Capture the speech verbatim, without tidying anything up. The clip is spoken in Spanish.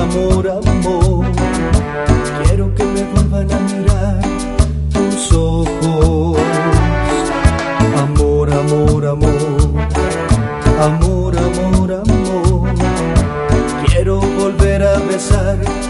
amor, amor. Quiero que me vuelvan a mirar tus ojos. Amor, amor, amor. Amor, amor, amor. Quiero volver a besar